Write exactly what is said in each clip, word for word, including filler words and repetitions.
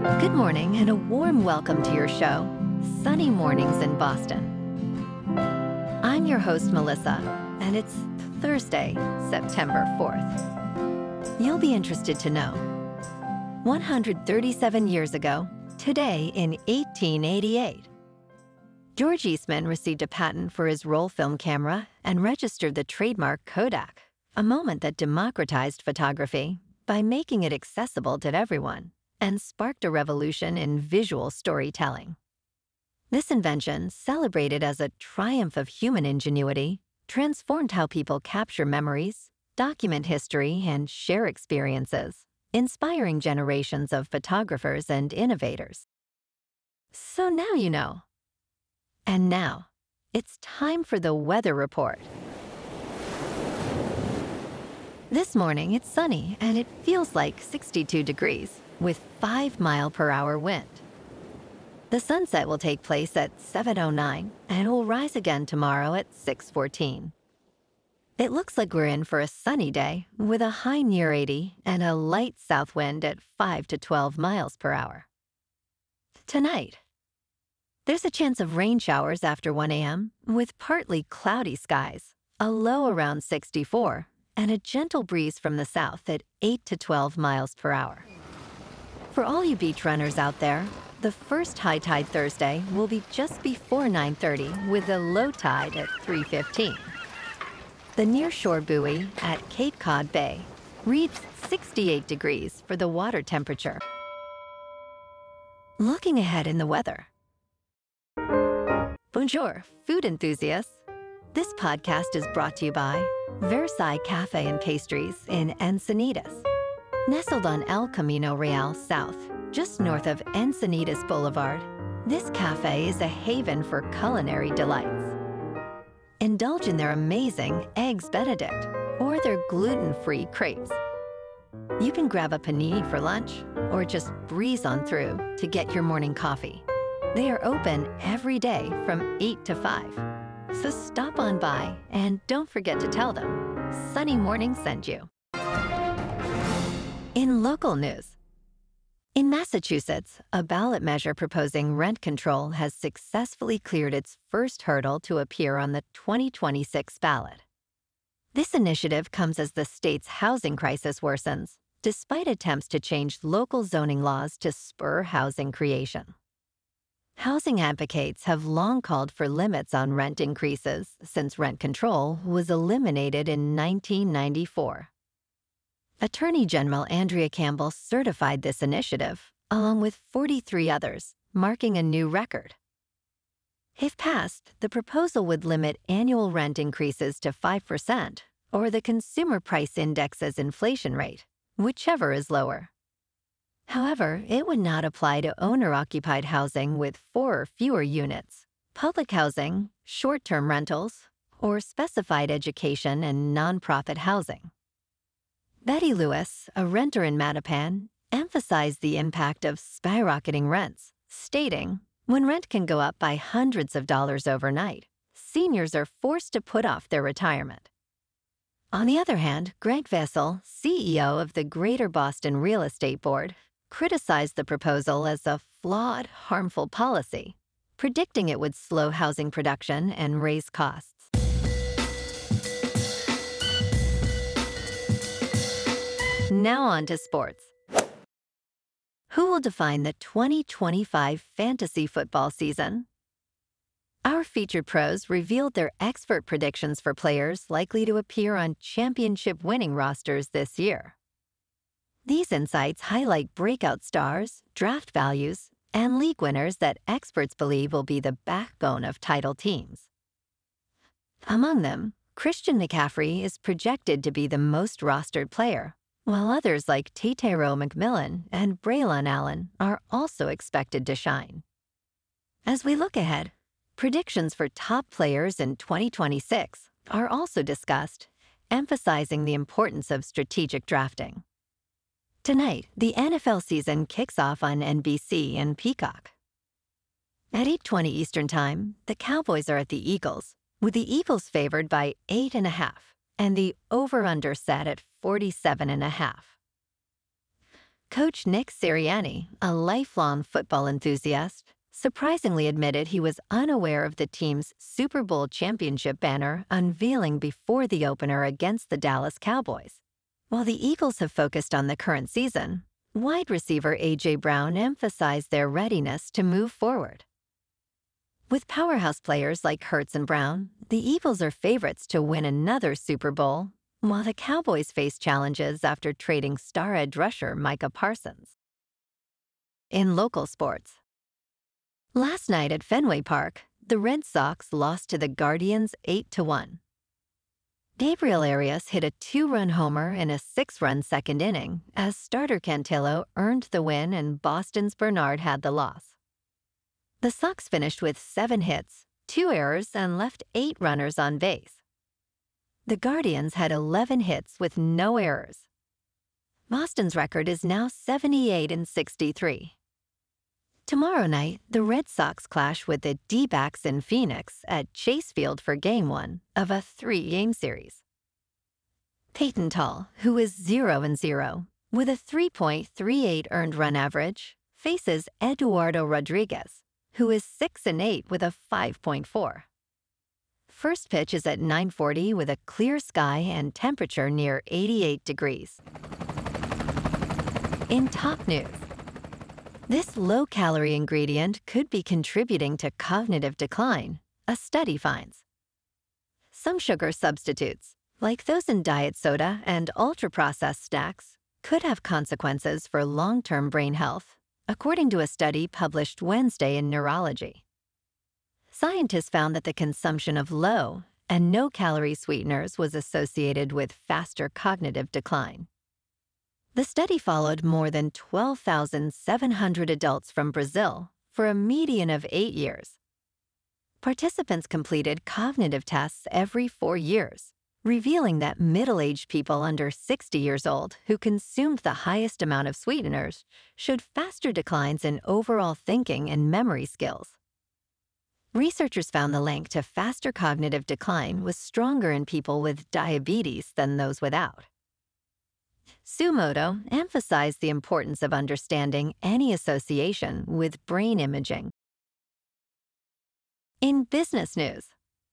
Good morning and a warm welcome to your show, Sunny Mornings in Boston. I'm your host, Melissa, and it's Thursday, September fourth. You'll be interested to know, one hundred thirty-seven years ago, today in eighteen eighty-eight, George Eastman received a patent for his roll film camera and registered the trademark Kodak, a moment that democratized photography by making it accessible to everyone and sparked a revolution in visual storytelling. This invention, celebrated as a triumph of human ingenuity, transformed how people capture memories, document history, and share experiences, inspiring generations of photographers and innovators. So now you know. And now, it's time for the weather report. This morning, it's sunny and it feels like sixty-two degrees with five mile per hour wind. The sunset will take place at seven oh nine and will rise again tomorrow at six fourteen. It looks like we're in for a sunny day with a high near eighty and a light south wind at five to twelve miles per hour. Tonight, there's a chance of rain showers after one a m with partly cloudy skies, a low around sixty-four, and a gentle breeze from the south at eight to twelve miles per hour. For all you beach runners out there, the first high tide Thursday will be just before nine thirty with a low tide at three fifteen. The nearshore buoy at Cape Cod Bay reads sixty-eight degrees for the water temperature. Looking ahead in the weather. Bonjour, food enthusiasts. This podcast is brought to you by Versailles Cafe and Pastries in Encinitas. Nestled on El Camino Real South, just north of Encinitas Boulevard, this cafe is a haven for culinary delights. Indulge in their amazing Eggs Benedict or their gluten-free crepes. You can grab a panini for lunch or just breeze on through to get your morning coffee. They are open every day from eight to five. So stop on by and don't forget to tell them Sunny Morning sent you. In local news, in Massachusetts, a ballot measure proposing rent control has successfully cleared its first hurdle to appear on the twenty twenty-six ballot. This initiative comes as the state's housing crisis worsens, despite attempts to change local zoning laws to spur housing creation. Housing advocates have long called for limits on rent increases since rent control was eliminated in nineteen ninety-four. Attorney General Andrea Campbell certified this initiative, along with forty-three others, marking a new record. If passed, the proposal would limit annual rent increases to five percent, or the Consumer Price Index's inflation rate, whichever is lower. However, it would not apply to owner-occupied housing with four or fewer units, public housing, short-term rentals, or specified education and nonprofit housing. Betty Lewis, a renter in Mattapan, emphasized the impact of skyrocketing rents, stating, "When rent can go up by hundreds of dollars overnight, seniors are forced to put off their retirement." On the other hand, Greg Vessel, C E O of the Greater Boston Real Estate Board, criticized the proposal as a flawed, harmful policy, predicting it would slow housing production and raise costs. Now on to sports. Who will define the twenty twenty-five fantasy football season? Our featured pros revealed their expert predictions for players likely to appear on championship-winning rosters this year. These insights highlight breakout stars, draft values, and league winners that experts believe will be the backbone of title teams. Among them, Christian McCaffrey is projected to be the most rostered player, while others like Tatero McMillan and Braylon Allen are also expected to shine. As we look ahead, predictions for top players in twenty twenty-six are also discussed, emphasizing the importance of strategic drafting. Tonight, the N F L season kicks off on N B C and Peacock. At eight twenty Eastern Time, the Cowboys are at the Eagles, with the Eagles favored by eight and a half, and the over-under set at forty-seven and a half. Coach Nick Sirianni, a lifelong football enthusiast, surprisingly admitted he was unaware of the team's Super Bowl championship banner unveiling before the opener against the Dallas Cowboys. While the Eagles have focused on the current season, wide receiver A J Brown emphasized their readiness to move forward. With powerhouse players like Hurts and Brown, the Eagles are favorites to win another Super Bowl, while the Cowboys face challenges after trading star edge rusher Micah Parsons. In local sports, last night at Fenway Park, the Red Sox lost to the Guardians eight to one. Gabriel Arias hit a two-run homer in a six-run second inning as starter Cantillo earned the win and Boston's Bernard had the loss. The Sox finished with seven hits, two errors, and left eight runners on base. The Guardians had eleven hits with no errors. Boston's record is now seventy-eight and sixty-three. Tomorrow night, the Red Sox clash with the D-backs in Phoenix at Chase Field for Game one of a three-game series. Peyton Tall, who is zero and zero, with a three point three eight earned run average, faces Eduardo Rodriguez, who is six and eight with a five point four. First pitch is at nine forty with a clear sky and temperature near eighty-eight degrees. In top news, this low-calorie ingredient could be contributing to cognitive decline, a study finds. Some sugar substitutes, like those in diet soda and ultra-processed snacks, could have consequences for long-term brain health, according to a study published Wednesday in Neurology. Scientists found that the consumption of low and no-calorie sweeteners was associated with faster cognitive decline. The study followed more than twelve thousand seven hundred adults from Brazil for a median of eight years. Participants completed cognitive tests every four years, revealing that middle-aged people under sixty years old who consumed the highest amount of sweeteners showed faster declines in overall thinking and memory skills. Researchers found the link to faster cognitive decline was stronger in people with diabetes than those without. Tsumoto emphasized the importance of understanding any association with brain imaging. In business news,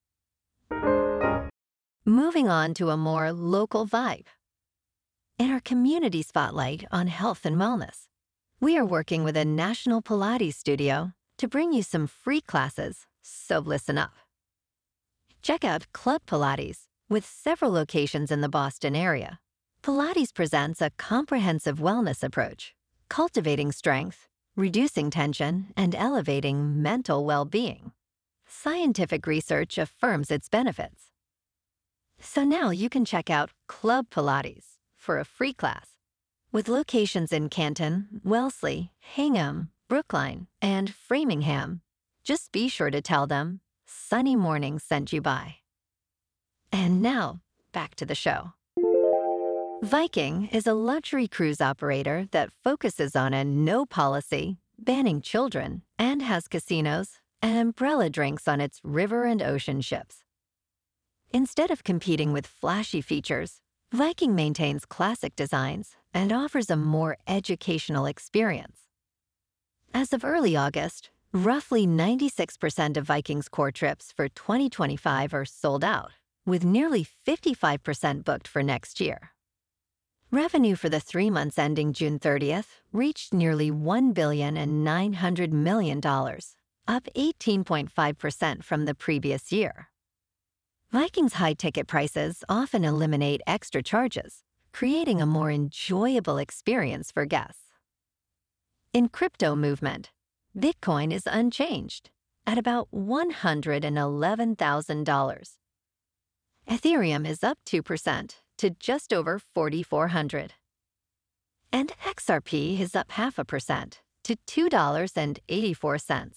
moving on to a more local vibe. In our community spotlight on health and wellness, we are working with a national Pilates studio to bring you some free classes, so listen up. Check out Club Pilates, with several locations in the Boston area. Pilates presents a comprehensive wellness approach, cultivating strength, reducing tension, and elevating mental well-being. Scientific research affirms its benefits. So now you can check out Club Pilates for a free class. With locations in Canton, Wellesley, Hingham, Brookline, and Framingham, just be sure to tell them Sunny Morning sent you by. And now, back to the show. Viking is a luxury cruise operator that focuses on a no policy, banning children, and has casinos and umbrella drinks on its river and ocean ships. Instead of competing with flashy features, Viking maintains classic designs and offers a more educational experience. As of early August, roughly ninety-six percent of Viking's core trips for twenty twenty-five are sold out, with nearly fifty-five percent booked for next year. Revenue for the three months ending June thirtieth reached nearly one billion nine hundred million dollars, up eighteen point five percent from the previous year. Viking's high ticket prices often eliminate extra charges, creating a more enjoyable experience for guests. In crypto movement, Bitcoin is unchanged at about one hundred eleven thousand dollars. Ethereum is up two percent to just over forty-four hundred dollars. And X R P is up half a percent to two dollars and eighty-four cents.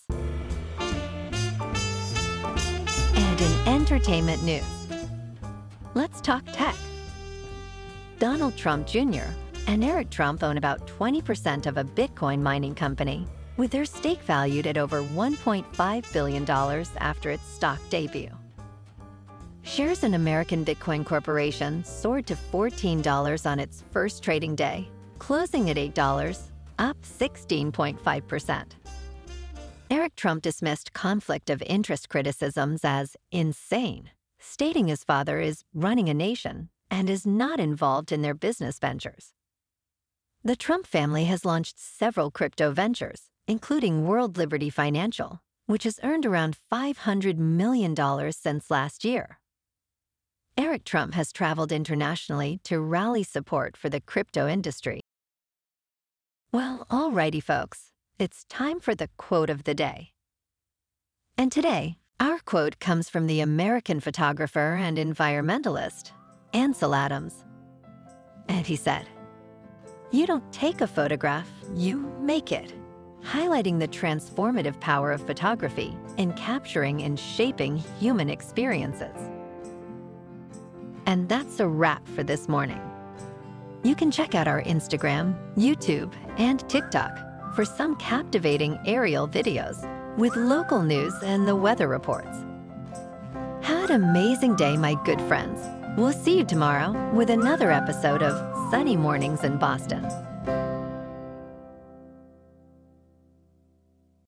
And in entertainment news, let's talk tech. Donald Trump Junior and Eric Trump own about twenty percent of a Bitcoin mining company, with their stake valued at over one point five billion dollars after its stock debut. Shares in American Bitcoin Corporation soared to fourteen dollars on its first trading day, closing at eight dollars, up sixteen point five percent. Eric Trump dismissed conflict of interest criticisms as insane, stating his father is running a nation and is not involved in their business ventures. The Trump family has launched several crypto ventures, including World Liberty Financial, which has earned around five hundred million dollars since last year. Eric Trump has traveled internationally to rally support for the crypto industry. Well, alrighty, folks. It's time for the quote of the day. And today, our quote comes from the American photographer and environmentalist, Ansel Adams. And he said, "You don't take a photograph, you make it," highlighting the transformative power of photography in capturing and shaping human experiences. And that's a wrap for this morning. You can check out our Instagram, YouTube, and TikTok for some captivating aerial videos with local news and the weather reports. Have an amazing day, my good friends. We'll see you tomorrow with another episode of Sunny Mornings in Boston.